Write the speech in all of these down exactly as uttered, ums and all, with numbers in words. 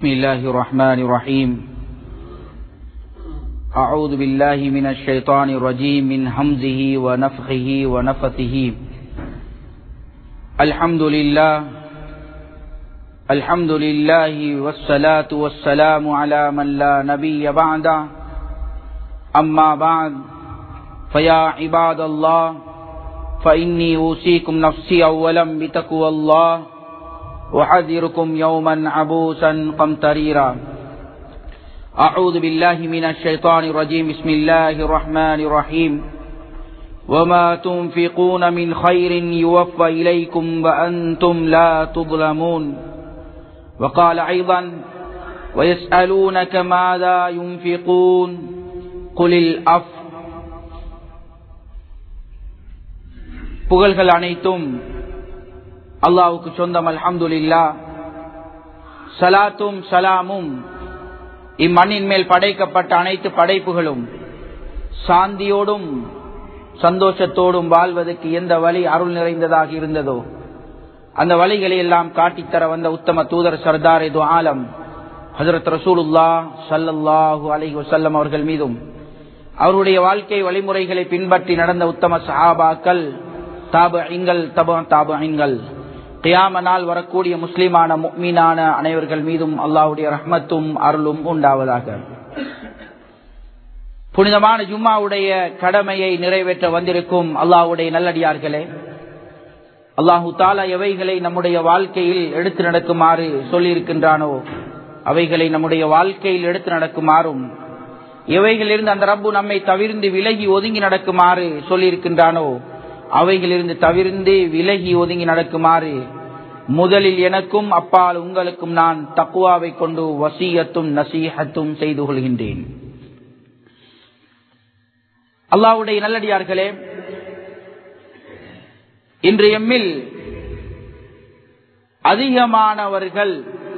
بسم الله الرحمن الرحيم. أعوذ بالله من الشيطان الرجيم من همزه ونفخه ونفثه. الحمد لله الحمد لله والصلاة والسلام على من لا نبي بعده. أما بعد فيا عباد الله فإني أوصيكم نفسي أولا بتقوى الله وحذركم يوما عبوسا قمطريرا. أعوذ بالله من الشيطان الرجيم. بسم الله الرحمن الرحيم. وما تنفقون من خير يوفى إليكم وأنتم لا تظلمون. وقال أيضا ويسألونك ماذا ينفقون قل العفو. புகழ்கள் அனைத்தும் அல்லாஹ்வுக்கு சொந்தம். அல்ஹம்துலில்லாஹ். ஸலாத்தும் ஸலாமும் இம்மண்ணின் மேல் படைக்கப்பட்ட அனைத்து படைப்புகளும் சாந்தியோடும் சந்தோஷத்தோடும் வாழ்வதற்கு எந்த வழி அருள் நிறைந்ததாக இருந்ததோ அந்த வழிகளை எல்லாம் காட்டித்தர வந்த உத்தம தூதர் சர்தார் து ஆலம் ஹஜ்ரத் ரசூலுல்லாஹ் ஸல்லல்லாஹு அலைஹி வஸல்லம் அவர்கள் மீதும் அவருடைய வாழ்க்கை வழிமுறைகளை பின்பற்றி நடந்த உத்தம சஹாபாக்கள், தாபிஈன்கள், தபா தாபிஈன்கள், கியாம நாள் வரக்கூடிய முஸ்லிமான முஃமினான அனைவர்கள் மீதும் அல்லாஹ்வுடைய ரஹ்மத்தும் அருளும் உண்டாவதாக. புனிதமான ஜும்மாவுடைய கடமையை நிறைவேற்ற வந்திருக்கும் அல்லாஹ்வுடைய நல்லடியார்களே, அல்லாஹு தஆலா எவைகளை நம்முடைய வாழ்க்கையில் எடுத்து நடக்குமாறு சொல்லியிருக்கின்றானோ அவைகளை நம்முடைய வாழ்க்கையில் எடுத்து நடக்குமாறும், எவைகளிலிருந்து அந்த ரப்பு நம்மை தவிர்ந்து விலகி ஒதுங்கி நடக்குமாறு சொல்லியிருக்கின்றானோ அவைகளிலிருந்து தவிர்ந்து விலகி ஒதுங்கி நடக்குமாறு முதலில் எனக்கும் அப்பால் உங்களுக்கும் நான் தக்வாவை கொண்டு வசியத்தும் நசீஹத்தும் செய்து கொள்கின்றேன். அல்லாஹ்வுடைய நல்லடியார்களே, இன்று எம்மில் அதிகமானவர்கள்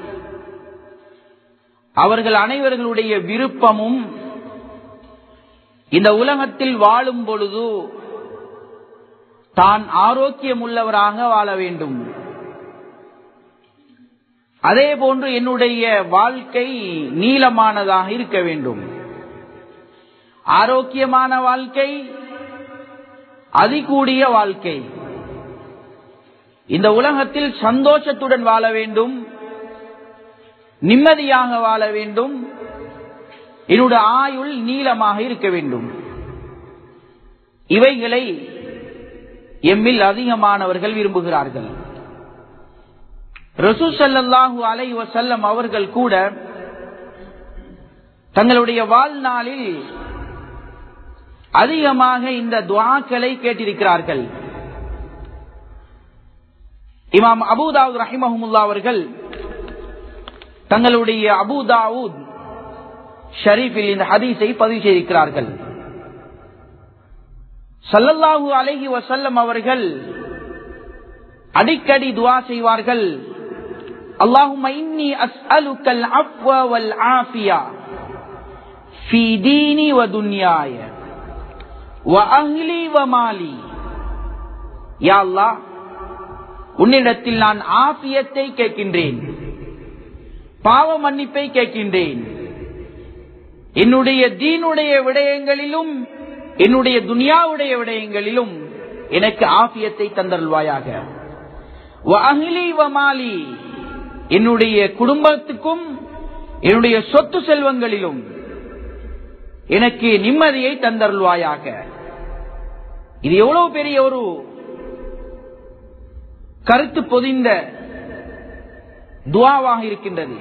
அவர்கள் அனைவர்களுடைய விருப்பமும் இந்த உலகத்தில் வாழும் பொழுது தான் ஆரோக்கியம் உள்ளவராக வாழ வேண்டும், அதே போன்று என்னுடைய வாழ்க்கை நீளமானதாக இருக்க வேண்டும். ஆரோக்கியமான வாழ்க்கை, அதிகூடிய வாழ்க்கை, இந்த உலகத்தில் சந்தோஷத்துடன் வாழ வேண்டும், நிம்மதியாக வாழ வேண்டும், என்னுடைய ஆயுள் நீளமாக இருக்க வேண்டும். இவைகளை எம்மில் அதிகமானவர்கள் விரும்புகிறார்கள். ரசூல் ஸல்லல்லாஹு அலைஹி வஸல்லம் அவர்கள் கூட தங்களுடைய வாழ்நாளில் அதிகமாக இந்த துஆக்களை கேட்டிருக்கிறார்கள். இமாம் அபூ தாவூத் ரஹிமஹுல்லாஹ் அவர்கள் தங்களுடைய அபூ தாவூத் ஷரீஃபில் இந்த ஹதீஸை பதிவு செய்திருக்கிறார்கள். ஸல்லல்லாஹு அலைஹி வஸல்லம் அவர்கள் அடிக்கடி துஆ செய்வார்கள். அல்லாஹும்ம இன்னி அஸ்அலுக்கல் அஃவ வல் ஆஃபியா ஃபீ தீனி வ துன்யாய வ அஹ்லி வ மாலி. யா அல்லாஹ், உன்னிடத்தில் நான் ஆஃபியத்தை கேட்கின்றேன், பாவ மன்னிப்பை கேட்கின்றேன், என்னுடைய தீனுடைய விடயங்களிலும் என்னுடைய துனியாவுடைய விடயங்களிலும் எனக்கு ஆஃபியத்தை தந்தருள்வாயாக. வ அஹ்லி வ மாலி, என்னுடைய குடும்பத்துக்கும் என்னுடைய சொத்து செல்வங்களிலும் எனக்கு நிம்மதியை தந்தருள்வாயாக. இது எவ்வளவு பெரிய ஒரு கருத்து பொதிந்த துஆவாக இருக்கின்றது.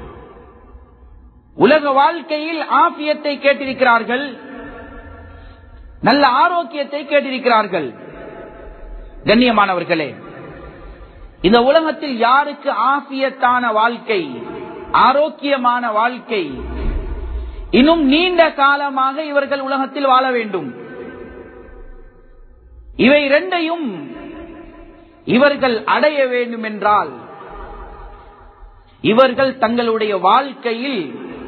உலக வாழ்க்கையில் ஆஃபியத்தை கேட்டிருக்கிறார்கள், நல்ல ஆரோக்கியத்தை கேட்டிருக்கிறார்கள். கண்ணியமானவர்களே, இந்த உலகத்தில் யாருக்கு ஆஃபியத்தான வாழ்க்கை, ஆரோக்கியமான வாழ்க்கை, இன்னும் நீண்ட காலமாக இவர்கள் உலகத்தில் வாழ வேண்டும். இவை இரண்டையும் இவர்கள் அடைய வேண்டும் என்றால் இவர்கள் தங்களுடைய வாழ்க்கையில்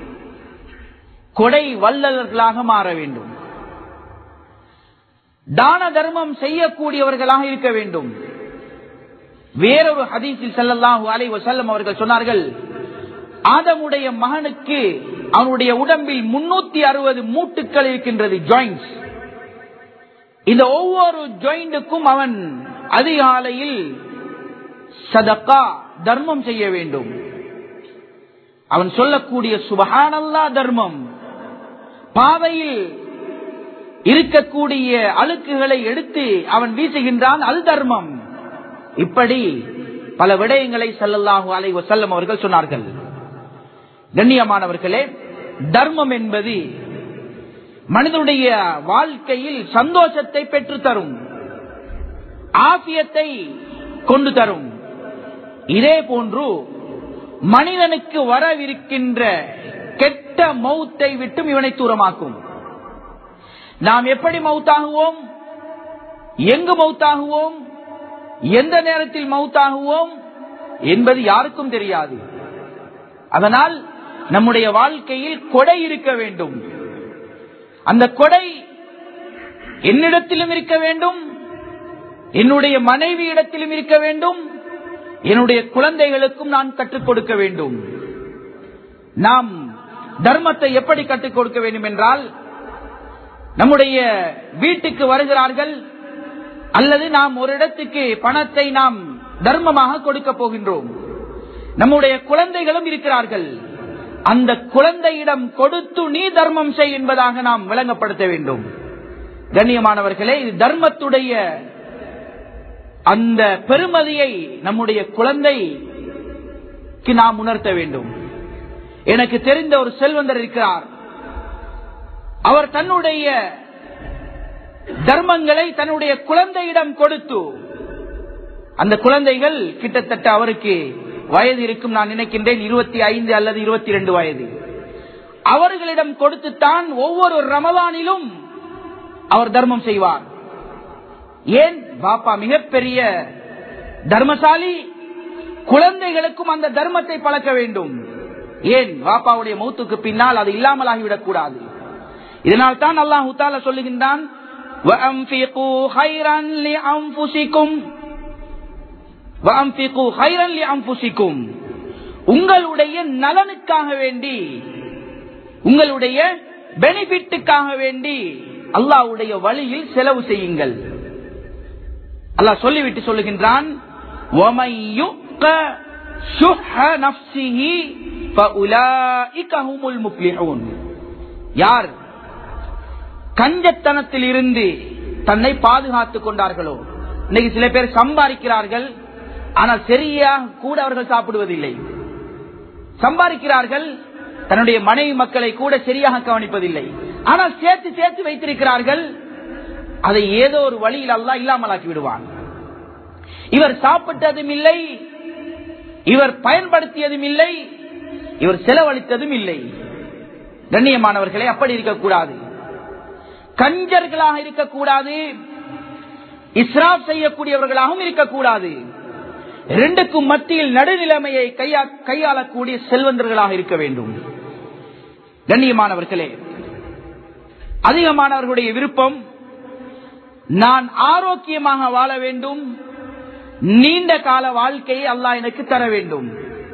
கொடை வல்லவர்களாக மாற வேண்டும், தான தர்மம் செய்யக்கூடியவர்களாக இருக்க வேண்டும். வேறொரு ஹதீஸில் ஸல்லல்லாஹு அலைஹி வஸல்லம் அவர்கள் சொன்னார்கள், ஆதமுடைய மகனுக்கு அவனுடைய உடம்பில் முன்னூத்தி அறுபது மூட்டுக்கள் இருக்கின்றது, ஜாயிண்ட்ஸ். இந்த ஒவ்வொரு ஜாயிண்டுக்கும் அவன் அதிகாலையில் சதகா தர்மம் செய்ய வேண்டும். அவன் சொல்லக்கூடிய சுபஹானல்லாஹ் தர்மம், பாதையில் இருக்கக்கூடிய அழுக்குகளை எடுத்து அவன் வீசுகின்றான், அது தர்மம். இப்படி பல விடயங்களை ஸல்லல்லாஹு அலைஹி வஸல்லம் அவர்கள் சொன்னார்கள். கண்ணியமானவர்களே, தர்மம் என்பது மனிதனுடைய வாழ்க்கையில் சந்தோஷத்தை பெற்று தரும், ஆஃபியத்தை கொண்டு தரும். இதே போன்று மனிதனுக்கு வரவிருக்கின்ற கெட்ட மௌத்தை விட்டும் இவனை தூரமாக்கும். நாம் எப்படி மௌத்தாகுவோம், எங்கு மௌத்தாகுவோம், எந்த நேரத்தில் மௌத்தாகுவோம் என்பது யாருக்கும் தெரியாது. அதனால் நம்முடைய வாழ்க்கையில் கொடை இருக்க வேண்டும். அந்த கொடை என்னிடத்திலும் இருக்க வேண்டும், என்னுடைய மனைவி இடத்திலும் இருக்க வேண்டும், என்னுடைய குழந்தைகளுக்கும் நான் கற்றுக் கொடுக்க வேண்டும். நாம் தர்மத்தை எப்படி கற்றுக் கொடுக்க வேண்டும் என்றால், நம்முடைய வீட்டுக்கு வருகிறார்கள் அல்லது நாம் ஒரு இடத்துக்கு பணத்தை நாம் தர்மமாக கொடுக்க போகின்றோம், நம்முடைய குழந்தைகளும் இருக்கிறார்கள், அந்த குழந்தையிடம் கொடுத்து நீ தர்மம் செய் என்பதாக நாம் விளங்கப்படுத்த வேண்டும். கண்ணியமானவர்களே, இது தர்மத்துடைய அந்த பெருமதியை நம்முடைய குழந்தைக்கு நாம் உணர்த்த வேண்டும். எனக்கு தெரிந்த ஒரு செல்வந்தர் இருக்கிறார். அவர் தன்னுடைய தர்மங்களை தன்னுடைய குழந்தையிடம் கொடுத்து, அந்த குழந்தைகள் கிட்டத்தட்ட அவருக்கு வயது இருக்கும், நான் நினைக்கின்றேன் இருபத்தி ஐந்து அல்லது இருபத்தி இரண்டு வயது. அவர்களிடம் கொடுத்துத்தான் ஒவ்வொரு ரமலானிலும் அவர் தர்மம் செய்வார். ஏன்? பாப்பா மிகப்பெரிய தர்மசாலி, குழந்தைகளுக்கும் அந்த தர்மத்தை பழக்க வேண்டும். ஏன்? பாப்பாவுடைய மௌத்துக்கு பின்னால் அது இல்லாமல் ஆகிவிடக் கூடாது. இதனால் தான் அல்லாஹ் தஆலா சொல்லுகின்றான், வஅன்ஃபிகு கைரன் லிஅன்ஃபுசிகும் வஅன்ஃபிகு கைரன் லிஅன்ஃபுசிகும், உங்களுடைய நலனுக்காக வேண்டி, உங்களுடைய பெனிஃபிட்டுக்காக வேண்டி அல்லாஹ்வுடைய வழியில் செலவு செய்யுங்கள். அல்லாஹ் சொல்லிவிட்டு சொல்லுகின்றான், வமன் யுக்க ஷுஹ நஃப்ஸிஹி ஃபஉலாயிக ஹுமுல் முஃப்லிஹூன், யார் கஞ்சத்தனத்தில் இருந்து தன்னை பாதுகாத்துக் கொண்டார்களோ. இன்னைக்கு சில பேர் சம்பாதிக்கிறார்கள், ஆனால் சரியாக கூட அவர்கள் சாப்பிடுவதில்லை. சம்பாதிக்கிறார்கள், தன்னுடைய மனைவி மக்களை கூட சரியாக கவனிப்பதில்லை. ஆனால் சேர்த்து சேர்த்து வைத்திருக்கிறார்கள், அதை ஏதோ ஒரு வழியில் அல்லாஹ் இல்லாமலாக்கி விடுவான். இவர் சாப்பிட்டதும் இல்லை, இவர் பயன்படுத்தியதும் இல்லை, இவர் செலவழித்ததும் இல்லை. கண்ணியமானவர்களே, அப்படி இருக்கக்கூடாது. கஞ்சர்களாக இருக்கக்கூடாது, இஸ்ராப் செய்யக்கூடியவர்களாகவும் இருக்கக்கூடாது. இரண்டுக்கும் மத்தியில் நடுநிலைமையை கையாளக்கூடிய செல்வந்தர்களாக இருக்க வேண்டும். கண்ணியமானவர்களே, அதிகமானவர்களுடைய விருப்பம் நான் ஆரோக்கியமாக வாழ வேண்டும், நீண்ட கால வாழ்க்கையை அல்லாஹ் எனக்கு தர வேண்டும்.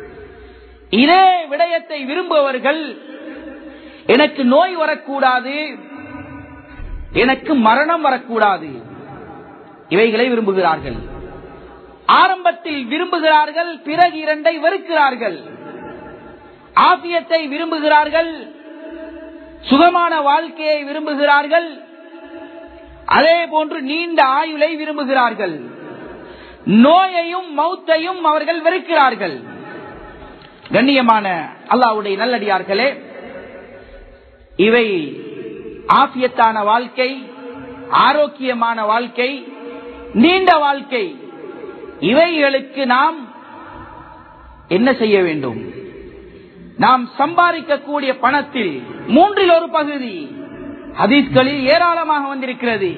இதே விடயத்தை விரும்புபவர்கள் எனக்கு நோய் வரக்கூடாது, எனக்கு மரணம் வரக்கூடாது, இவைகளை விரும்புகிறார்கள். ஆரம்பத்தில் விரும்புகிறார்கள், பிறகு இரண்டை வெறுக்கிறார்கள். ஆபியத்தை விரும்புகிறார்கள், சுகமான வாழ்க்கையை விரும்புகிறார்கள், அதே போன்று நீண்ட ஆயுளை விரும்புகிறார்கள். நோயையும் மௌத்தையும் அவர்கள் வெறுக்கிறார்கள். கண்ணியமான அல்லாஹ்வுடைய நல்லடியார்களே, இவை ஆபியத்தான வாழ்க்கை, ஆரோக்கியமான வாழ்க்கை, நீண்ட வாழ்க்கை, இவைகளுக்கு நாம் என்ன செய்ய வேண்டும்? நாம் சம்பாதிக்கக்கூடிய பணத்தில் மூன்றில் ஒரு பகுதி, ஹதீஸ்களில் ஏராளமாக வந்திருக்கிறது.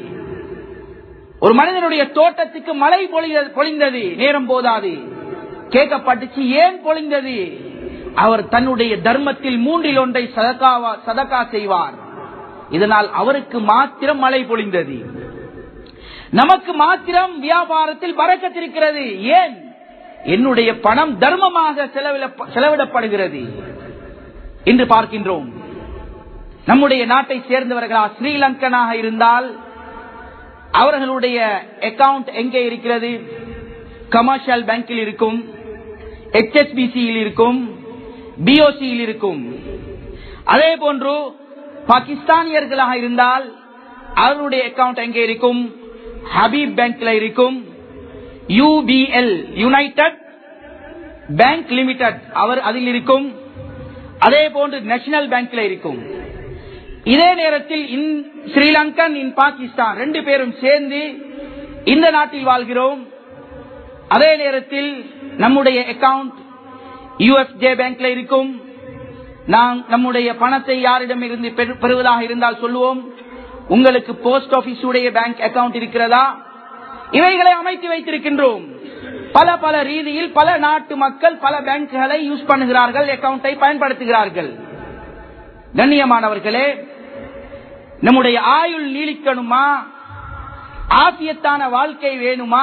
ஒரு மனிதனுடைய தோட்டத்துக்கு மழை பொழிந்தது, நேரம் போதாது, கேட்கப்பட்டுச்சு ஏன் பொழிந்தது? அவர் தன்னுடைய தர்மத்தில் மூன்றில் ஒன்றை சதகா செய்வார், இதனால் அவருக்கு மாத்திரம் மழை பொழிந்தது. நமக்கு மாத்திரம் வியாபாரத்தில் பரக்கத் இருக்கிறது. ஏன்? என்னுடைய பணம் தர்மமாக செலவிடப்படுகிறது என்று பார்க்கின்றோம். நம்முடைய நாட்டை சேர்ந்தவர்களா ஸ்ரீலங்கனாக இருந்தால் அவர்களுடைய அக்கவுண்ட் எங்கே இருக்கிறது? கமர்ஷியல் பேங்கில் இருக்கும், எச் எஸ் பி சியில் இருக்கும், பி ஓ சியில் இருக்கும். அதே போன்று பாகிஸ்தானியர்களாக இருந்தால் அவருடைய அக்கவுண்ட் எங்கே இருக்கும்? ஹபீப் பேங்க்ல இருக்கும், U B L United Bank Limited அவர் அதில் இருக்கும். அதே போன்று நேஷனல் பேங்க்ல இருக்கும். இதே நேரத்தில் ஸ்ரீலங்கன் இன் பாகிஸ்தான் ரெண்டு பேரும் சேர்ந்து இந்த நாட்டில் வாழ்கிறோம். அதே நேரத்தில் நம்முடைய அக்கவுண்ட் யூ எஃப் ஜே பேங்க்ல இருக்கும். நாம் நம்முடைய பணத்தை யாரிடம் இருந்து பெறுவதாக இருந்தால் சொல்லுவோம், உங்களுக்கு போஸ்ட் ஆபீஸ் உடைய பேங்க் அக்கவுண்ட் இருக்கிறதா? இவைகளை அமைத்து வைத்திருக்கின்றோம். பல பல ரீதியில் பல நாட்டு மக்கள் பல பேங்குகளை யூஸ் பண்ணுகிறார்கள், அக்கவுண்டை பயன்படுத்துகிறார்கள். கண்ணியமானவர்களே, நம்முடைய ஆயுள் நீடிக்கணுமா, ஆபியத்தான வாழ்க்கை வேணுமா,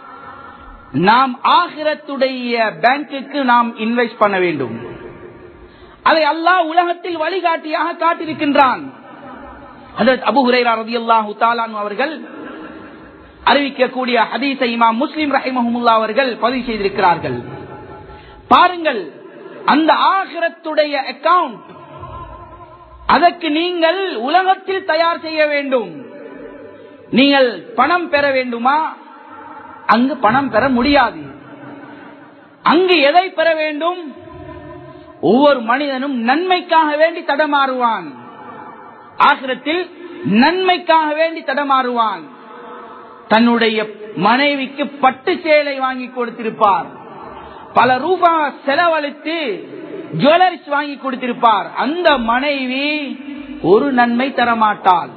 நாம் ஆகிரத்துடைய பேங்குக்கு நாம் இன்வெஸ்ட் பண்ண வேண்டும். அதை அல்லாஹ் உலகத்தில் வழிகாட்டியாக காட்டியிருக்கின்றான். ஹஜ்ரத் அபூ ஹுரைரா ரலியல்லாஹு தஆலா அன்ஹு அவர்கள் அறிவிக்கக்கூடிய ஹதீஸை இமாம் முஸ்லிம் ரஹிமஹுல்லாஹ் அவர்கள் பதிவு செய்திருக்கிறார்கள். பாருங்கள், அந்த ஆகிரத்துடைய அக்கவுண்ட், அதற்கு நீங்கள் உலகத்தில் தயார் செய்ய வேண்டும். நீங்கள் பணம் பெற வேண்டுமா? அங்கு பணம் பெற முடியாது. அங்கு எதை பெற வேண்டும்? ஒவ்வொரு மனிதனும் நன்மைக்காக வேண்டி தடமாறுவான். ஆகிரத்தில் நன்மைக்காக வேண்டி தடமாறுவான். தன்னுடைய மனைவிக்கு பட்டு சேலை வாங்கி கொடுத்திருப்பார், பல ரூபாய் செலவழித்து ஜுவல்லரிஸ் வாங்கி கொடுத்திருப்பார். அந்த மனைவி ஒரு நன்மை தரமாட்டாள்.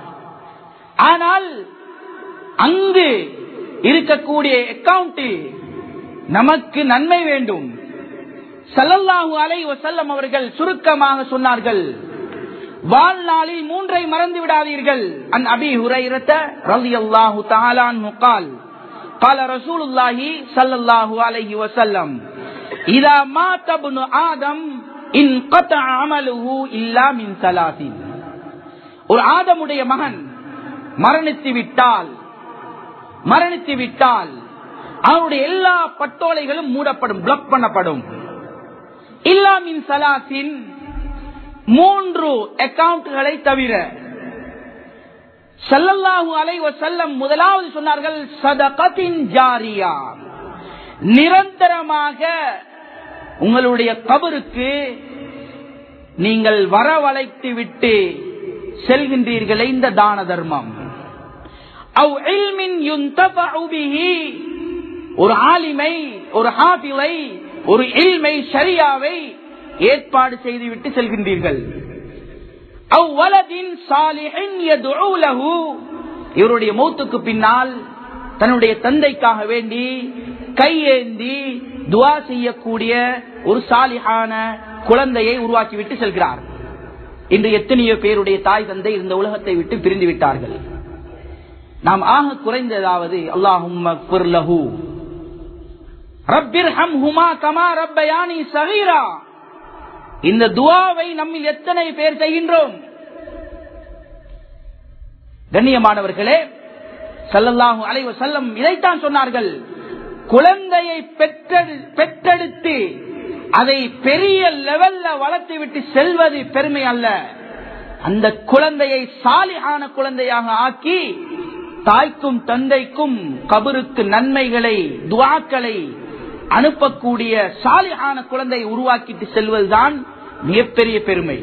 ஆனால் அங்கு இருக்கக்கூடிய அக்கவுண்டில் நமக்கு நன்மை வேண்டும். ஸல்லல்லாஹு அலைஹி வஸல்லம் அவர்கள் சுருக்கமாக சொன்னார்கள், வாழ்நாளில் மூன்றை மறந்து விடாதீர்கள். அன் அபீ ஹுரைரத ரலியல்லாஹு தஆலா அன்ஹு قال قال رسول الله صلى الله عليه وسلم اذا مات ابن آدم انقطع عمله الا من ثلاث. ஒரு ஆதமுடைய மகன் மரணித்து விட்டால் மரணித்து விட்டால் அவருடைய எல்லா பட்டோலைகளும் மூடப்படும், பிளாக் பண்ணப்படும். இல்லா மின் சலாசின், மூன்று அக்கவுண்ட்களை தவிர. ஸல்லல்லாஹு அலைஹி வஸல்லம் முதலாவது சொன்னார்கள், சதகத்தின் ஜாரியா, நிரந்தரமாக உங்களுடைய கபருக்கு நீங்கள் வரவழைத்து விட்டு செல்கின்றீர்களே இந்த தான தர்மம். அவ் இல்மின் யுன்தஃபஉ பிஹி, ஒரு ஆலிமை, ஒரு ஹாஃபிலை, ஒரு இல்மை, ஷரியாவை ஏற்பாடு செய்துவிட்டு செல்கின்றீர்கள். அவ் வலதின் சாலிஹின் யதுஉ லஹு, இவருடைய மௌத்துக்கு பின்னால் தன்னுடைய தந்தைக்காக வேண்டி கையேந்தி துஆ செய்யக்கூடிய ஒரு சாலிஹான குழந்தையை உருவாக்கிவிட்டு செல்கிறார். இன்று எத்தனையோ பேருடைய தாய் தந்தை இந்த உலகத்தை விட்டு பிரிந்து விட்டார்கள். நாம் ஆக குறைந்ததாவது அல்லாஹும்ம ஃபிர் லஹு ரப்பிர்ஹம்ஹுமா கமா ரப்பயானி ஸகீரா, இந்த துஆவை நம்மில் எத்தனை பேர் செய்கின்றோம்? கண்ணியமானவர்களே, ஸல்லல்லாஹு அலைஹி வஸல்லம் இதைத்தான் சொன்னார்கள். குழந்தையை பெற்றெடுத்து அதை பெரிய லெவல்ல வளர்த்து விட்டு செல்வது பெருமை அல்ல. அந்த குழந்தையை சாலிஹான குழந்தையாக ஆக்கி தாய்க்கும் தந்தைக்கும் கபருக்கு நன்மைகளை, துஆக்களை அனுப்பக்கூடிய சாலிஹான குழந்தையை உருவாக்கிட்டு செல்வதுதான் மிகப்பெரிய பெருமை.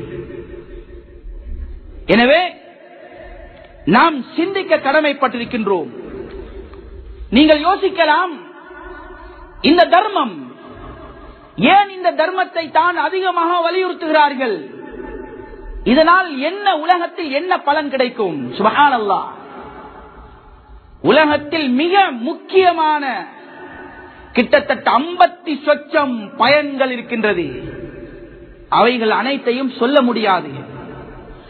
எனவே நாம் சிந்திக்க கடமைப்பட்டிருக்கின்றோம். நீங்கள் யோசிக்கலாம், இந்த தர்மம் ஏன் இந்த தர்மத்தை தான் அதிகமாக வலியுறுத்துகிறார்கள்? இதனால் என்ன உலகத்தில் என்ன பலன் கிடைக்கும்? சுப்ஹானல்லாஹ், உலகத்தில் மிக முக்கியமான கிட்டத்தட்ட ஐம்பத்தி சொச்சம் பயன்கள் இருக்கின்றது. அவைகள் அனைத்தையும் சொல்ல முடியாது.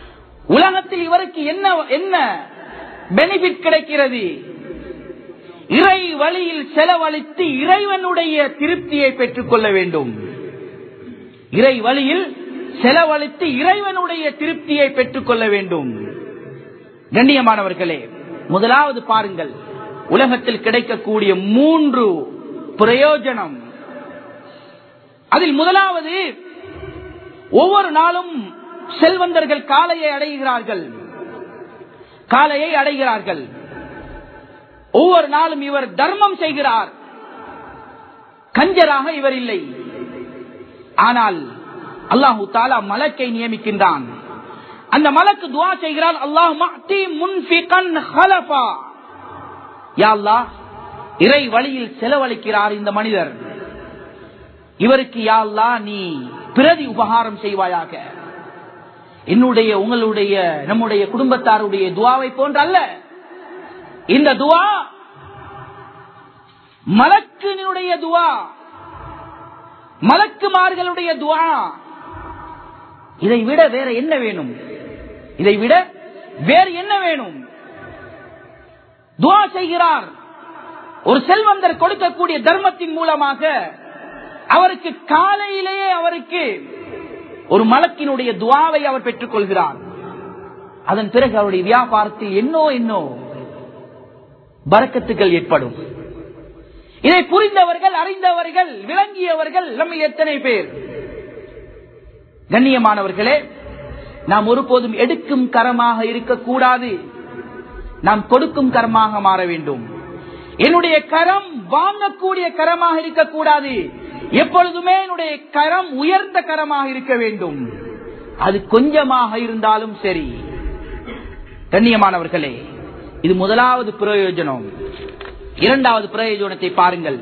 உலகத்தில் இவருக்கு என்ன என்ன பெனிஃபிட் கிடைக்கிறது? இறை வழியில் செலவழித்து இறைவனுடைய திருப்தியை பெற்றுக் கொள்ள வேண்டும். இறை வழியில் செலவழித்து இறைவனுடைய திருப்தியை பெற்றுக் கொள்ள வேண்டும். கண்ணியமானவர்களே, முதலாவது பாருங்கள், உலகத்தில் கிடைக்கக்கூடிய மூன்று பிரயோஜனம். அதில் முதலாவது, ஒவ்வொரு நாளும் செல்வந்தர்கள் காலையை அடைகிறார்கள் காலையை அடைகிறார்கள் ஒவ்வொரு நாளும் இவர் தர்மம் செய்கிறார். கஞ்சராக இவர் இல்லை. ஆனால் அல்லாஹு தஆலா மலக்கை நியமிக்கின்றான். அந்த மலக்கு துஆ செய்கிறார், அல்லாஹ் மஅதி முன்ஃபிகன் ஹலஃபா. யா அல்லாஹ், இறை வழியில் செலவழிக்கிறார் இந்த மனிதர், இவருக்கு யா அல்லாஹ் நீ பிரதி உபகாரம் செய்வாயாக. என்னுடைய உங்களுடைய நம்முடைய குடும்பத்தாருடைய துஆவை போன்ற அல்ல. இந்த துஆ மலக்கினுடைய துஆ, மலக்குமார்களுடைய துஆ. இதை விட வேற என்ன வேணும்? இதை விட வேறு என்ன வேணும்? துஆ செய்கிறார். ஒரு செல்வந்தர் கொடுக்கக்கூடிய தர்மத்தின் மூலமாக அவருக்கு காலையிலேயே அவருக்கு ஒரு மலக்கினுடைய துஆவை அவர் பெற்றுக் கொள்கிறார். அதன் பிறகு அவருடைய வியாபாரத்தில் என்னோ என்னோ பரக்கத்துகள் ஏற்படும். இதை புரிந்தவர்கள், அறிந்தவர்கள், விளங்கியவர்கள் நம்ம எத்தனை பேர்? கண்ணியமானவர்களே, நாம் ஒருபோதும் எடுக்கும் கரமாக இருக்கக்கூடாது, நாம் கொடுக்கும் கரமாக மாற வேண்டும். என்னுடைய கரம் வாங்கக்கூடிய கரமாக இருக்கக்கூடாது, எப்பொழுதுமே என்னுடைய கரம் உயர்ந்த கரமாக இருக்க வேண்டும். அது கொஞ்சமாக இருந்தாலும் சரி. கண்ணியமானவர்களே, இது முதலாவது பிரயோஜனம். இரண்டாவது பிரயோஜனத்தை பாருங்கள்.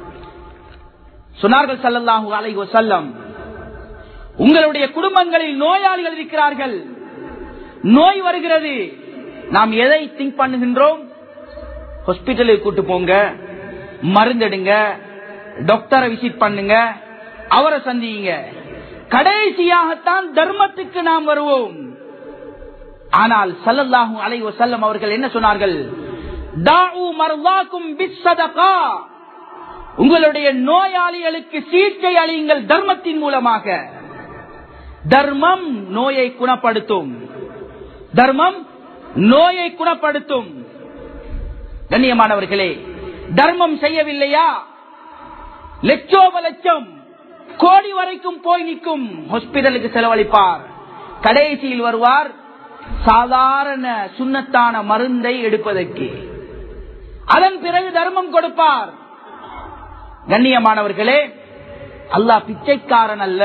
சொன்னார்கள் ஸல்லல்லாஹு அலைஹி வஸல்லம், உங்களுடைய குடும்பங்களில் நோயாளிகள் இருக்கிறார்கள், நோய் வருகிறது. நாம் எதை திங்க் பண்ணுகின்றோம்? ஹாஸ்பிட்டலுக்கு கூட்டு போங்க, மருந்தெடுங்க, டாக்டரை விசிட் பண்ணுங்க, அவரை சந்திங்க. கடைசியாகத்தான் தர்மத்துக்கு நாம் வருவோம். ஆனால் ஸல்லல்லாஹு அலைஹி வஸல்லம் அவர்கள் என்ன சொன்னார்கள்? தாஉ மர்தாக்கும் பிஸ்ஸதகா. உங்களுடைய நோயாளிகளுக்கு சிகிச்சை அளியுங்கள் தர்மத்தின் மூலமாக. தர்மம் நோயை குணப்படுத்தும். தர்மம் நோயை குணப்படுத்தும். கண்ணியமானவர்களே, தர்மம் செய்யவில்லையா லட்சோப லட்சம் கோடி வரைக்கும் போய் நிற்கும். ஹாஸ்பிட்டலுக்கு செலவழிப்பார், கடைசியில் வருவார் சாதாரண சுன்னத்தான மருந்தை எடுப்பதற்கு. அதன் பிறகு தர்மம் கொடுப்பார். கண்ணியமானவர்களே, அல்லாஹ் பிச்சைக்காரன் அல்ல.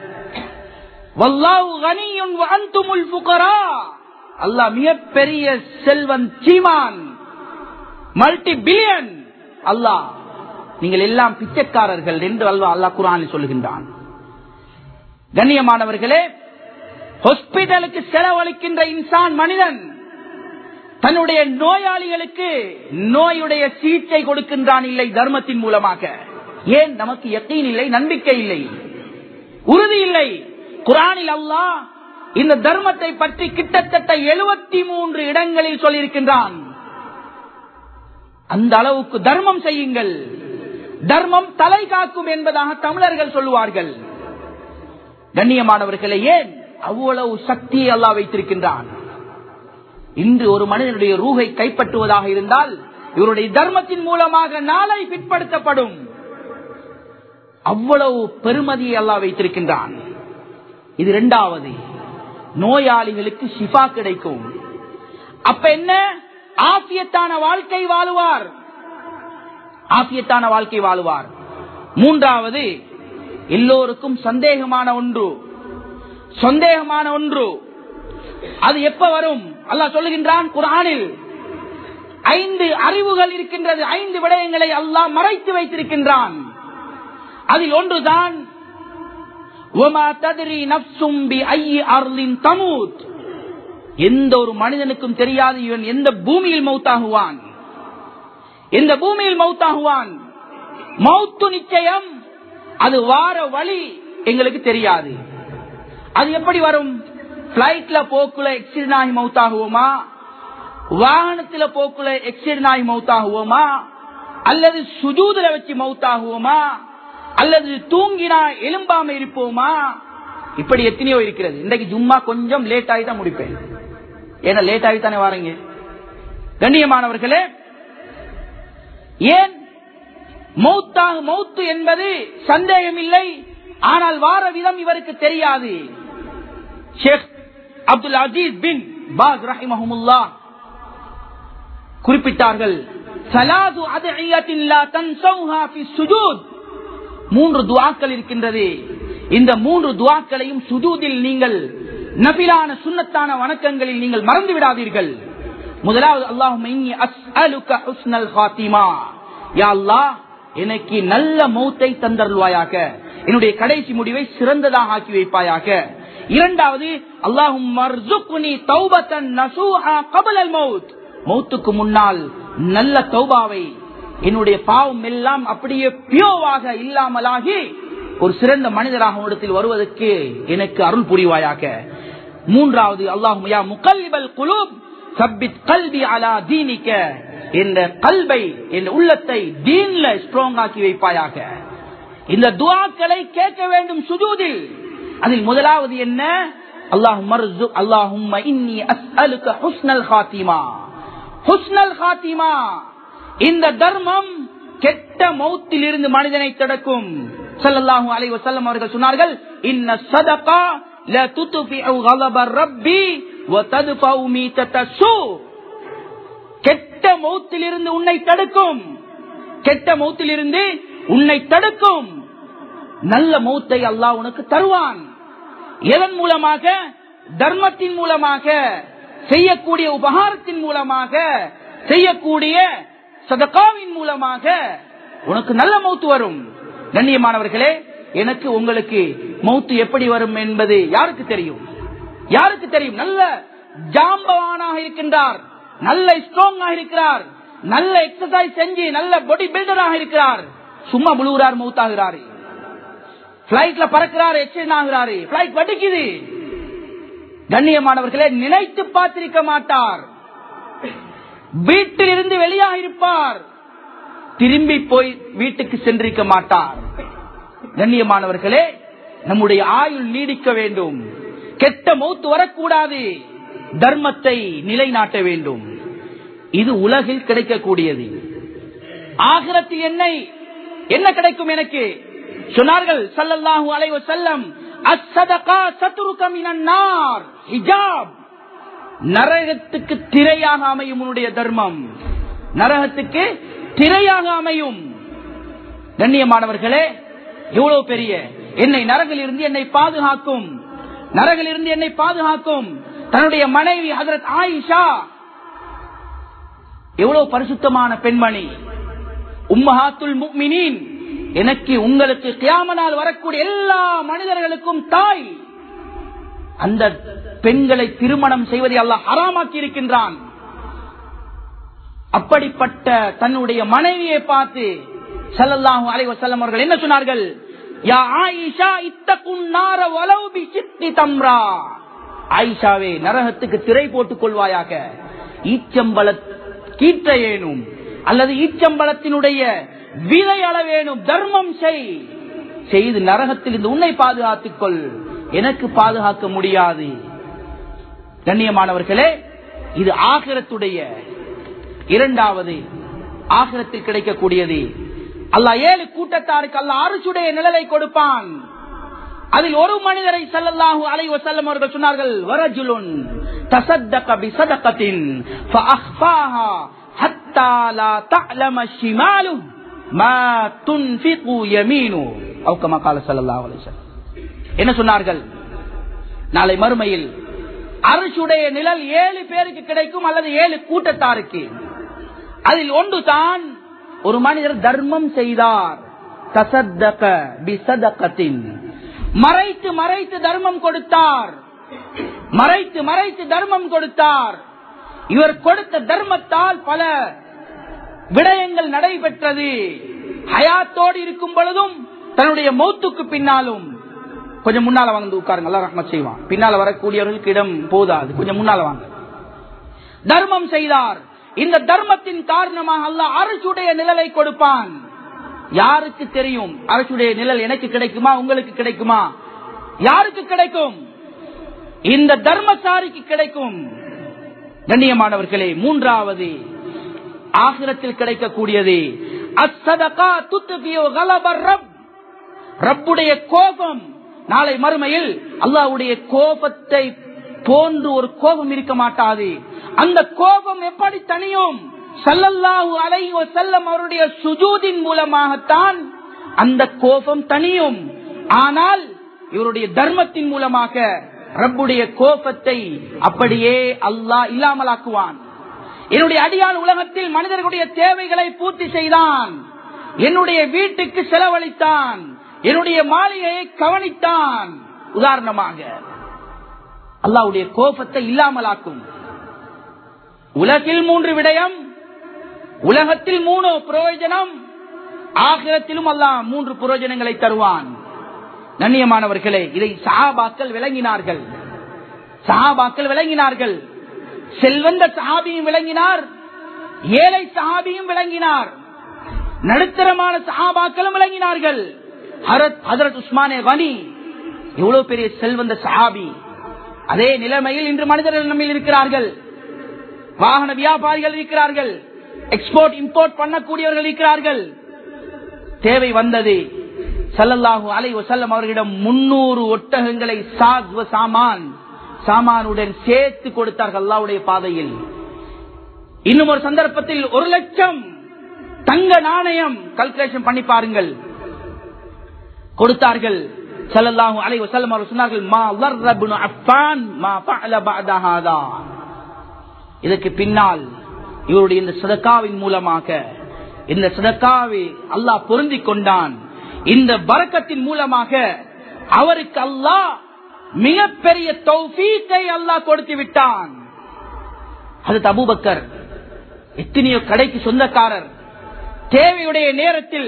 வல்லாஹு கனியுன் வ அன்துமுல் ஃபுகரா. அல்லாஹ் மிகப்பெரிய செல்வன், சீமான், மல்டி பில்லியன். அல்லாஹ் நீங்கள் எல்லாம் பிச்சைக்காரர்கள் என்று அல்லாஹ் அல்லாஹ் குர்ஆனில் சொல்லுகின்றான். கண்ணியமானவர்களே, ஹாஸ்பிட்டலுக்கு செலவழிக்கின்ற இன்சான் மனிதன் தன்னுடைய நோயாளிகளுக்கு நோயுடைய சிகிச்சை கொடுக்கின்றான். இல்லை, தர்மத்தின் மூலமாக. ஏன்? நமக்கு யக்கீன் இல்லை, நம்பிக்கை இல்லை, உறுதி இல்லை. குர்ஆனில் அல்லாஹ் இந்த தர்மத்தை பற்றி கிட்டத்தட்ட எழுபத்தி மூன்று இடங்களில் சொல்லியிருக்கின்றான். அந்த அளவுக்கு தர்மம் செய்யுங்கள். தர்மம் தலை காக்கும் என்பதாக தமிழர்கள் சொல்லுவார்கள். கண்ணியமானவர்களே, ஏன் அவ்வளவு சக்தியை அல்லாஹ் வைத்திருக்கின்றான்? இன்று ஒரு மனிதனுடைய ரூஹை கைப்பற்றுவதாக இருந்தால் இவருடைய தர்மத்தின் மூலமாக நாளை பிற்படுத்தப்படும். அவ்வளவு பெருமதியை அல்லாஹ் வைத்திருக்கின்றான். இது இரண்டாவது, நோயாளிகளுக்கு ஷிஃபா கிடைக்கும். அப்ப என்ன? ஆஃபியத்தான வாழ்க்கை வாழுவார். ஆஃபியத்தான வாழ்க்கை வாழுவார். மூன்றாவது, எல்லோருக்கும் சந்தேகமான ஒன்று, சந்தேகமான ஒன்று அது எப்ப வரும்? அல்லாஹ் சொல்லுகின்றான் குர்ஆனில், ஐந்து அறிவுகள் இருக்கின்றது, ஐந்து விடயங்களை அல்லாஹ் மறைத்து வைத்திருக்கின்றான். அதில் ஒன்றுதான் வமா தத்ரி நஃப்ஸும் பிஅய்யி அர்லின் தமூத். எந்த ஒரு மனிதனுக்கும் தெரியாது இவன் எந்த பூமியில் மௌத்தாகுவான், எந்த பூமியில் மௌத்தாகுவான். மௌத்து நிச்சயம், அது வார வழி எங்களுக்கு தெரியாது. அது எப்படி வரும்? பிளைட்ல போக்குல எக்ஸிடென்ட் ஆகி மௌத்தாகுவோமா, வாகனத்தில் போக்குல எக்ஸிடென்ட் ஆகி மௌத்தாகுவோமா, அல்லது சுஜூதுல வச்சு மௌத்தாகுவோமா, அல்லது தூங்கினா எலும்பாம இருப்போமா, இப்படி எத்தனையோ இருக்கிறது. இன்றைக்கு ஜும்மா கொஞ்சம் லேட் ஆகி தான் முடிப்பேன், ஏன்னா லேட் ஆகி தானே வாரீங்க. கண்ணியமானவர்களே, ஏன் மௌத்தாக மௌத்து என்பது சந்தேகம் இல்லை, ஆனால் வார விதம் இவருக்கு தெரியாது. Sheikh Abdul Aziz bin Baz ரஹிமஹுல்லாஹ் குறிப்பிட்டார்கள், ஸலாது அத்இயத்தின் லா தன்ஸௌஹா ஃபி ஸுஜூத். மூன்று துஆக்கள் இருக்கின்றது. இந்த மூன்று துஆக்களையும் சுஜூதில் நீங்கள் நபிலான சுன்னத்தான வணக்கங்களில் நீங்கள் மறந்து விடாதீர்கள். முதலாவது, அல்லாஹும்ம இன்னி அஸ்அலுக ஹுஸ்னல் காத்திமா, யா அல்லாஹ் எனக்கு நல்ல மௌத்தை தந்தருள்வாயாக, என்னுடைய கடைசி முடிவை சிறந்ததாக ஆக்கி வைப்பாயாக. இரண்டாவது, அல்லாஹும்ம அர்ஸுக்னி தௌபத்தன் நஸூஹா கப்லல் மௌத், மௌத்துக்கு முன்னால் நல்ல தௌபாவை, என்னுடைய பாவம் எல்லாம் அப்படியே பியோவாக இல்லாமலாகி ஒரு சிறந்த மனிதராக உன்னிடத்தில் வருவதற்கு எனக்கு அருள் புரிவாயாக. மூன்றாவது, அல்லாஹும்ம யா முகல்லிபல் குலூப் சப்பித் கல்பி அலா தீனிக, என்ற கல்பை என்ற உள்ளத்தை தீன்ல ஸ்ட்ராங் ஆக்கி வைப்பாயாக. இந்த துஆக்களை கேட்க வேண்டும் சுஜூதில். அதில் முதலாவது என்ன? அல்லாஹும்ம அர்ஸுக் அல்லாஹும்ம இன்னி அஸ்அலுக ஹுஸ்னல் காத்திமா. ஹுஸ்னல் காத்திமா, இந்த தர்மம் கெட்ட மௌத்தில் இருந்து மனிதனை தடுக்கும். ஸல்லல்லாஹு அலைஹி வஸல்லம் அவர்கள் சொன்னார்கள், இன்ன ஸதகா லா துத்ஃபிஉ கலப ரப்பி வ தத்ஃபஉ மீதத்தஸு. கெட்ட மௌத்தில் இருந்து உன்னை தடுக்கும், கெட்ட மௌத்தில் இருந்து உன்னை தடுக்கும். நல்ல மௌத்தை அல்லாஹ் உனக்கு தருவான். எதன் மூலமாக? தர்மத்தின் மூலமாக, செய்யக்கூடிய உபகாரத்தின் மூலமாக, செய்யக்கூடிய சதகாவின் மூலமாக உனக்கு நல்ல மௌத்து வரும். கண்ணியமானவர்களே, எனக்கு உங்களுக்கு மௌத்து எப்படி வரும் என்பது யாருக்கு தெரியும்? யாருக்கு தெரியும்? நல்ல ஜாம்பவானாக இருக்கின்றார், நல்ல ஸ்ட்ராங்கா இருக்கிறார், நல்ல எக்ஸசைஸ் செஞ்சு நல்ல பாடி பில்டராக இருக்கிறார், சும்மா முழுகிறார், மௌத்தாகிறாரு. பிளைட்ல பறக்கிறார், எக்ஸிடென்ட் ஆகிறாரு, பிளைட் வடிக்குது. கண்ணியமானவர்களே, நினைத்து பார்த்திருக்க மாட்டார். வீட்டில் இருந்து வெளியாக இருப்பார், திரும்பி போய் வீட்டுக்கு சென்றிருக்க மாட்டார். கண்ணியமானவர்களே, நம்முடைய ஆயுள் நீடிக்க வேண்டும், கெட்ட மௌத்து வரக்கூடாது, தர்மத்தை நிலைநாட்ட வேண்டும். இது உலகில் கிடைக்கக்கூடியது. ஆகிரத்தில் என்னை என்ன கிடைக்கும் எனக்கு? சொன்னார்கள் ஸல்லல்லாஹு அலைஹி வஸல்லம், அஸ்ஸதகா சத்ருக மினன் நார், ஹிஜாப், நரகத்துக்கு திரையாக அமையும் உன்னுடைய தர்மம், நரகத்துக்கு திரையாக அமையும். கண்ணியமானவர்களே, எவ்வளவு பெரிய என்னை நரகில் இருந்து என்னை பாதுகாக்கும், நரகில் இருந்து என்னை பாதுகாக்கும். தன்னுடைய மனைவி ஹஜ்ரத் ஆயிஷா எவ்வளவு பரிசுத்தமான பெண்மணி, உம்மஹாத்துல் முஃமினீன், எனக்கு உங்களுக்கு கியாமனால் வரக்கூடிய எல்லா மனிதர்களுக்கும் தாய். அந்த பெண்களை திருமணம் செய்வதை அல்லாஹ் ஹராமாக்கி இருக்கின்றான். அப்படிப்பட்ட தன்னுடைய மனைவியை பார்த்து ஸல்லல்லாஹு அலைஹி வஸல்லம் அவர்கள் என்ன சொன்னார்கள்? யா ஆயிஷா இத்தகுன் நார வலவ் பிஷித்தி தம்ரா, ஆயிஷாவே நரகத்துக்கு திரை போட்டுக் கொள்வாயாக, ஈச்சம்பழ கீற்றையேனும் அல்லது ஈச்சம்பழத்தினுடைய விலை அளவேனும் தர்மம் செய், செய்து நரகத்தில் இந்த உன்னை பாதுகாத்துக் கொள், எனக்கு பாதுகாக்க முடியாது. கண்ணியமானவர்களே, இது ஆகிரத்துடைய இரண்டாவது, ஆகிரத்தில் கிடைக்கக்கூடியது. அல்லாஹ் ஏழு கூட்டத்தாருக்கு அல்லாஹ் அர்ஷுடைய நிழலை கொடுப்பான். அதில் ஒரு மனிதரை ஸல்லல்லாஹு அலைஹி வஸல்லம் அவர்கள் சொன்னார்கள், வரஜுலுன் தஸத்தக பிஸதகத்தின் ஃபஅഖ்ஃபாஹா ஹத்தா லா தஅலம ஷிமாலு மா துன்ஃபிகு யமீனு, அவ் கமா قال ஸல்லல்லாஹு அலைஹி வஸல்லம். என்ன சொன்னார்கள்? நாளை மறுமையில் அர்ஷுடைய நிழல் ஏழு பேருக்கு கிடைக்கும், அல்லது ஏழு கூட்டத்தாருக்கு. அதில் ஒன்று தான் ஒரு மனிதர் தர்மம் செய்தார், தஸத்தக பிஸதகத்தின், மறைத்து மறைத்து தர்மம் கொடுத்தார், மறைத்து மறைத்து தர்மம் கொடுத்தார். இவர் கொடுத்த தர்மத்தால் பல விடயங்கள் நடைபெற்றது. ஹயாத்தோடு இருக்கும் பொழுதும் தன்னுடைய மௌத்துக்கு பின்னாலும். கொஞ்சம் முன்னால வந்து உட்காருங்க, அல்லாஹ் ரஹ்மத் செய்வான். பின்னால வரக்கூடியவர்களுக்கு இடம் போதாது, கொஞ்சம் முன்னால வாங்க. தர்மம் செய்தார், இந்த தர்மத்தின் காரணமாக அல்லாஹ் அரசுடைய நிழலை கொடுப்பான். யாருக்கு தெரியும் அரசுடைய நிழல் எனக்கு கிடைக்குமா, உங்களுக்கு கிடைக்குமா? யாருக்கு கிடைக்கும்? இந்த தர்மசாரிக்கு கிடைக்கும். கண்ணியமானவர்களே, மூன்றாவது ஆகிரத்தில் கிடைக்கக்கூடியது அஸ்ஸதகா துத்ஃபியு கலபர் ரப். ரப்புடைய கோபம் நாளை மறுமையில் அல்லாஹ்வுடைய கோபத்தை போன்று ஒரு கோபம் இருக்க மாட்டாது. அந்த கோபம் எப்படி தனியும்? ஸல்லல்லாஹு அலைஹி வஸல்லம் அவருடைய சுஜூதின் மூலமாகத்தான் அந்த கோபம் தனியும். ஆனால் இவருடைய தர்மத்தின் மூலமாக ரப்புடைய கோபத்தை அப்படியே அல்லாஹ் இல்லாமலாக்குவான். என்னுடைய அடியான் உலகத்தில் மனிதர்களுடைய தேவைகளை பூர்த்தி செய்தான், என்னுடைய வீட்டுக்கு செலவழித்தான், என்னுடைய மாளிகையை கவனித்தான். உதாரணமாக அல்லாஹ்வுடைய கோபத்தை இல்லாமலாக்கும். உலகில் மூன்று விடயம், உலகத்தில் மூணு பிரயோஜனம், ஆகிரத்திலும் அல்லாஹ் மூன்று பிரயோஜனங்களை தருவான். கண்ணியமானவர்களே, இதை சஹாபாக்கள் விளங்கினார்கள். சஹாபாக்கள் விளங்கினார்கள். செல்வந்த சஹாபியும் விளங்கினார், ஏழை சஹாபியும் விளங்கினார், நடுத்தரமான சஹாபாக்களும் விளங்கினார்கள். ஹஜ்ரத் உஸ்மானே கனி எவ்வளவு பெரிய செல்வந்த சஹாபி. அதே நிலைமையில் இன்று மனிதர்கள் நம்மில் இருக்கிறார்கள். வாகன வியாபாரிகள் இருக்கிறார்கள், எக்ஸ்போர்ட் இம்போர்ட் பண்ணக்கூடியவர்கள் இருக்கிறார்கள். தேவை வந்தது, ஸல்லல்லாஹு அலைஹி வஸல்லம் அவர்களிடம் முன்னூறு ஒட்டகங்களை சாத்வ சாமான் சாமானுடன் சேர்த்து கொடுத்தார்கள் அல்லாஹ்வுடைய பாதையில். இன்னும் ஒரு சந்தர்ப்பத்தில் ஒரு லட்சம் தங்க நாணயம் கல்குலேஷன் பண்ணி பாருங்கள் கொடுத்தார்கள். ஸல்லல்லாஹு அலைஹி வஸல்லம் அவர்கள் சொன்னார்கள், மா ضر ابن عفان ما فعل بعد هذا. இதற்கு பின்னால் இவருடைய இந்த சதகாவின் மூலமாக இந்த சதகாவை அல்லாஹ் பொருந்திக் கொண்டான். இந்த பரக்கத்தின் மூலமாக அவருக்கு அல்லாஹ் மிகப்பெரிய தௌஃபீக்கை அல்லாஹ் கொடுத்து விட்டான். ஹஜ்ரத் அபூபக்கர் எத்தனையோ கடைக்கு சொந்தக்காரர், தேவையுடைய நேரத்தில்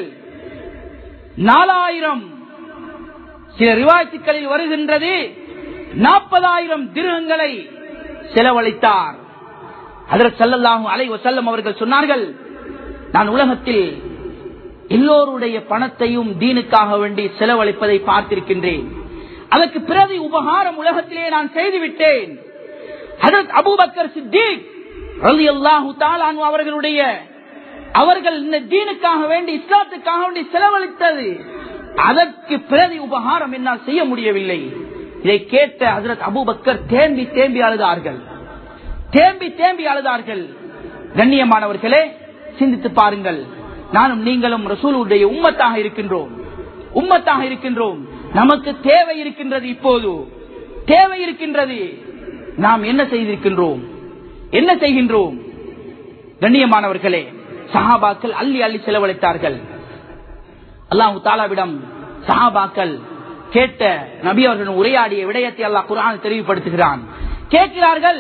நாலாயிரம், சில ரிவாயத்துகளில் வருகின்றது நாற்பதாயிரம் திர்ஹங்களை செலவழித்தார். ஹஜ்ரத் ஸல்லல்லாஹு அலைஹி வஸல்லம் அவர்கள் சொன்னார்கள், நான் உலகத்தில் எல்லோருடைய பணத்தையும் தீனுக்காக வேண்டி செலவழிப்பதை பார்த்திருக்கின்றேன். அதற்கு பிறகு உபகாரம் உலகத்திலே நான் செய்துவிட்டேன். ஹஜ்ரத் அபூபக்கர் சித்திக் ரலியல்லாஹு தஆலா அன்ஹு அவர்களுடைய அவர்கள் இந்த தீனுக்காக வேண்டி இஸ்லாத்துக்காக வேண்டி செலவழித்தது, அதற்கு பிறகு உபகாரம் என்னால் செய்ய முடியவில்லை. இதை கேட்ட ஹஜ்ரத் அபூபக்கர் தேம்பி தேம்பி அழுதார்கள், தேம்பி தேம்பி அழுதார்கள். கண்ணியமானவர்களே, சிந்தித்து பாருங்கள். நானும் நீங்களும் ரசூலுடைய உம்மத்தாக இருக்கின்றோம், உம்மத்தாக இருக்கின்றோம். நமக்கு தேவை இருக்கின்றது, இப்போது தேவை இருக்கின்றது. நாம் என்ன செய்திருக்கின்றோம், என்ன செய்கின்றோம்? கண்ணியமானவர்களே, சஹாபாக்கள் அள்ளி அள்ளி செலவழித்தார்கள். அல்லாஹு தாலாவிடம் சஹாபாக்கள் கேட்ட நபி அவர்கள் உரையாடிய விடயத்தை அல்லாஹ் குர்ஆனில் தெரிவிப்படுத்துகிறான். கேட்கிறார்கள்,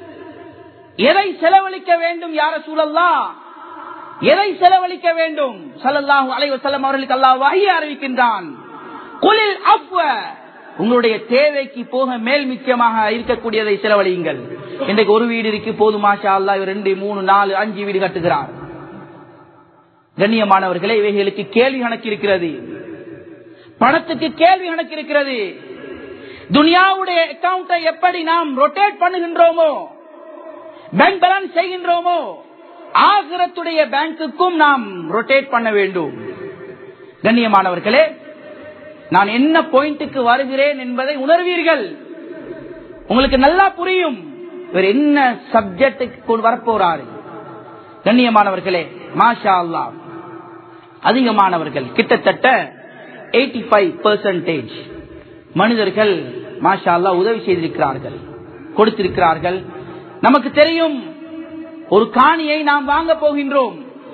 எதை செலவழிக்க வேண்டும் யா ரசூலல்லாஹ், எதை செலவழிக்க வேண்டும்? ஸல்லல்லாஹு அலைஹி வஸல்லம் அவர்களுக்கு அல்லாஹ் வஹீ அறிவிக்கின்றான், குலில் அஃவ, உங்களுடைய தேவைக்கு போக மேல் முக்கியமாக இருக்கக்கூடியதை செலவழியுங்கள். இன்றைக்கு ஒரு வீடு இருக்கு, போதும் மாஷா அல்லாஹ், ரெண்டு மூணு நாலு அஞ்சு வீடு கட்டுகிறார். கண்ணியமானவர்களே, இவைகளுக்கு கேள்வி கணக்கு இருக்கிறது, பணத்துக்கு கேள்வி கணக்கு இருக்கிறது. துனியாவுடைய அக்கவுண்டை எப்படி நாம் ரொட்டேட் பண்ணுகின்றோமோ, பேங்க் பேலன்ஸ் செய்கின்றோமோ, ஆகிரத்துடைய பேங்குக்கும் நாம் ரொட்டேட் பண்ண வேண்டும். கண்ணியமானவர்களே, நான் என்ன பாயிண்ட்டுக்கு வருகிறேன் என்பதை உணர்வீர்கள், உங்களுக்கு நல்லா புரியும். இவர் என்ன சப்ஜெக்டுக்கு வரப்போறாரு. கண்ணியமானவர்களே, மாஷா அல்லாஹ், அதிகமானவர்கள் கிட்டத்தட்ட எண்பத்தி ஐந்து பெர்சன்டேஜ் மனிதர்கள் மாஷா அல்லாஹ் உதவி செய்திருக்கிறார்கள், கொடுத்திருக்கிறார்கள். நமக்கு தெரியும், ஒரு காணியை நாம் வாங்க போகின்றோம்,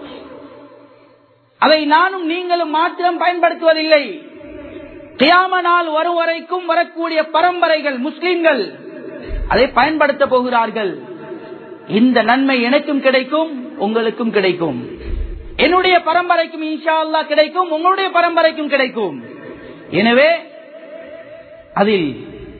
அதை நானும் நீங்களும் மாத்திரம் பயன்படுத்துவதில்லை. கியாம நாள் வரும் வரைக்கும் வரக்கூடிய பரம்பரைகள் முஸ்லிம்கள் அதை பயன்படுத்த போகிறார்கள். இந்த நன்மை எனக்கும் கிடைக்கும், உங்களுக்கும் கிடைக்கும், என்னுடைய பரம்பரைக்கும் இன்ஷா அல்லாஹ் கிடைக்கும், உங்களுடைய பரம்பரைக்கும் கிடைக்கும். எனவே அதில்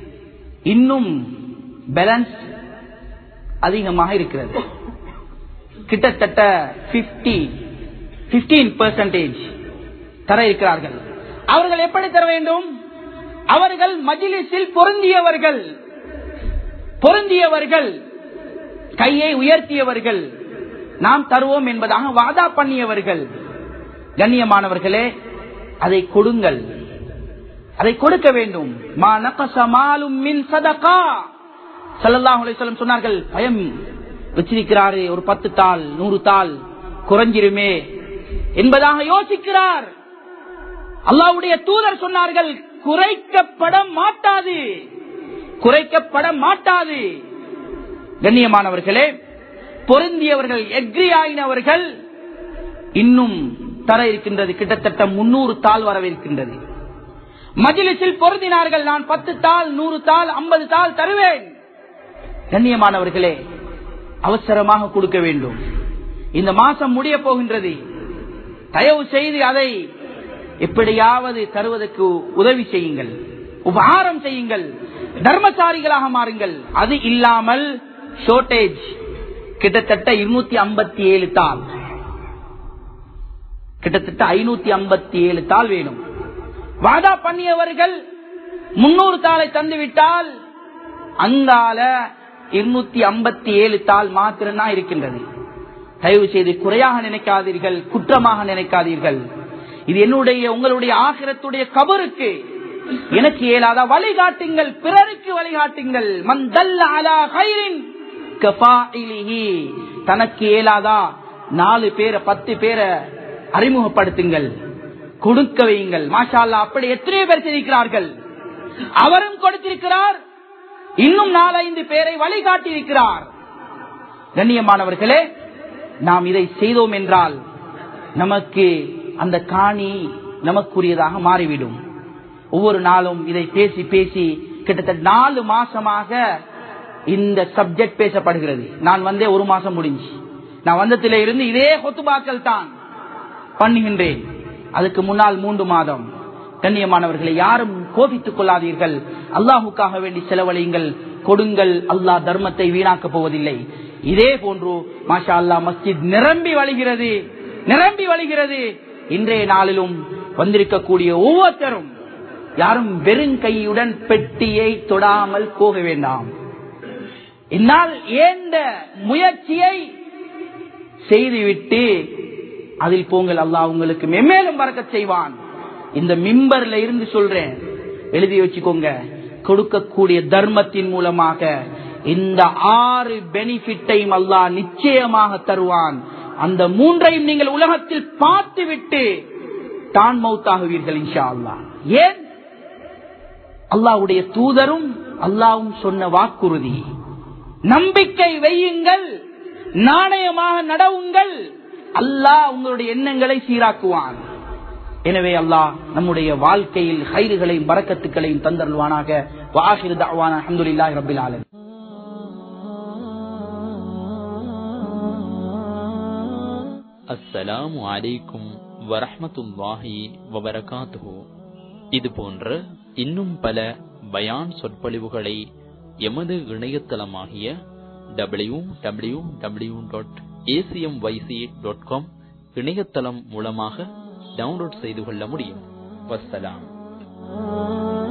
இன்னும் பேலன்ஸ் அதிகமாக இருக்கிறது. கிட்டத்தட்ட பதினைந்து பெர்சன்டேஜ் தர இருக்கிறார்கள். அவர்கள் எப்படி தர வேண்டும்? அவர்கள் மஜ்லிஸில் பொருந்தியவர்கள், பொருந்தியவர்கள் கையை உயர்த்தியவர்கள், நாம் தருவோம் என்பதாக வாதா பண்ணியவர்கள். கண்ணியமானவர்களே, அதை கொடுங்கள், அதை கொடுக்க வேண்டும். மா நகஸ மாலும் மின் ஸதகா ஸல்லல்லாஹு அலைஹி வஸல்லம் சொன்னார்கள், பயம் வச்சிருக்கிறாரு, ஒரு பத்து தாள் நூறு தாள் குறைஞ்சிருமே என்பதாக யோசிக்கிறார். அல்லாஹ்வுடைய தூதர் சொன்னார்கள், குறைக்கப்பட மாட்டாது, குறைக்கப்பட மாட்டாது. கண்ணியமானவர்களே, பொருந்தியவர்கள் எக்ரி ஆயினவர்கள் இன்னும் தர இருக்கின்றது. கிட்டத்தட்ட முன்னூறு தாள் வரவிருக்கின்றது. மஜ்லிஸில் பொருந்தினார்கள், நான் பத்து தாள் நூறு தாள் ஐம்பது தாள் தருவேன். கண்ணியமானவர்களே, அவசரமாக கொடுக்க வேண்டும். இந்த மாசம் முடிய போகின்றது. தயவு செய்து அதை எப்படியாவது தருவதற்கு உதவி செய்யுங்கள், உபகாரம் செய்யுங்கள், தர்மசாரிகளாக மாறுங்கள். அது இல்லாமல் ஷார்டேஜ் கிட்டத்தட்ட இருநூத்தி ஐம்பத்தி ஏழு தாள், கிட்டத்தட்ட ஐநூத்தி ஐம்பத்தி ஏழு தாள் வேணும். வாதா பண்ணியவர்கள் முன்னூறு தாளை தந்துவிட்டால் அங்கால இருநூத்தி ஐம்பத்தி ஏழு தாள் மாத்திரம்தான் இருக்கின்றது. தயவு செய்து குறையாக நினைக்காதீர்கள், குற்றமாக நினைக்காதீர்கள். இது என்னுடைய உங்களுடைய ஆகிரத்துடைய கபருக்கு. எனக்கு இயலாத வழிகாட்டுங்கள், பிறருக்கு வழிகாட்டுங்கள். மன் தல்ல அலா கைரின் கஃபாயிலிஹி, தனக்கு இயலாதா நாலு பேரை பத்து பேரை அறிமுகப்படுத்துங்கள், கொடுக்க வையுங்கள். மாஷா அல்லாஹ், அப்படி எத்தனையோ பேர் செய்திருக்கிறார்கள். அவரும் கொடுத்திருக்கிறார், இன்னும் நாலஞ்சு பேரை வழிகாட்டி இருக்கிறார். கண்ணியமானவர்களே, நாம் இதை செய்தோம் என்றால் நமக்கு அந்த காணி நமக்குரியதாக மாறிவிடும். ஒவ்வொரு நாளும் இதை பேசி பேசி கிட்டத்தட்ட நாலு மாசமாக இந்த சப்ஜெக்ட் பேசப்படுகிறது. நான் வந்தே ஒரு மாசம் முடிஞ்சு, நான் வந்ததிலே இருந்து இதே கொத்துபாக்கள் தான் பண்ணுகின்றேன். அதுக்கு முன்னால் மூன்று மாதம். கண்ணியமானவர்களை, யாரும் கோபித்துக் கொள்ளாதீர்கள். அல்லாஹுக்காக வேண்டி செலவழியுங்கள், கொடுங்கள். அல்லாஹ் தர்மத்தை வீணாக்கப் போவதில்லை. இதே போன்று மாஷா அல்லாஹ் மஸ்ஜித் நிரம்பி வழிகிறது, நிரம்பி வழிகிறது. இன்றைய நாளிலும் வந்திருக்கக்கூடிய ஒவ்வொருத்தரும் யாரும் வெறும் கையுடன் பெட்டியை தொடாமல் போக வேண்டாம். என்னால் ஏந்த முயற்சியை செய்துவிட்டு அதில் போங்கள். அல்லாஹ் உங்களுக்கு மென்மேலும் பரக்கத் செய்வான். இந்த மிம்பர்ல இருந்து சொல்றேன், எழுதி வச்சுக்கோங்க. கொடுக்கக்கூடிய தர்மத்தின் மூலமாக இந்த ஆறு பெனிஃபிட்டையும் அல்லாஹ் நிச்சயமாக தருவான். அந்த மூன்றையும் நீங்கள் உலகத்தில் பார்த்துவிட்டு தான் மௌத்தாகுவீர்கள் இன்ஷா அல்லாஹ். ஏன்? அல்லாஹ்வுடைய தூதரும் அல்லாஹ்வும் சொன்ன வாக்குறுதி. நம்பிக்கை வையுங்கள், நாணயமாக நடவுங்கள், அல்லாஹ் உங்களுடைய எண்ணங்களை சீராக்குவான். எனவே அல்லாஹ் நம்முடைய வாழ்க்கையில் கைதுகளையும் பரக்கத்துக்களையும் தந்தருள்வானாக. வஆகிரு தஅவானா அல்ஹம்துலில்லாஹி ரப்பில் ஆலமீன். அஸ்ஸலாமு அலைக்கும் வரஹ்மத்துல்லாஹி வபரகாத்துஹு. இது போன்ற இன்னும் பல பயான் சொற்பொழிவுகளை எமது இணையதளமாகிய W W W dot ACMYC dot com இணையதளம் மூலமாக டவுன்லோட் செய்து கொள்ள முடியும். வஸ்ஸலாம்.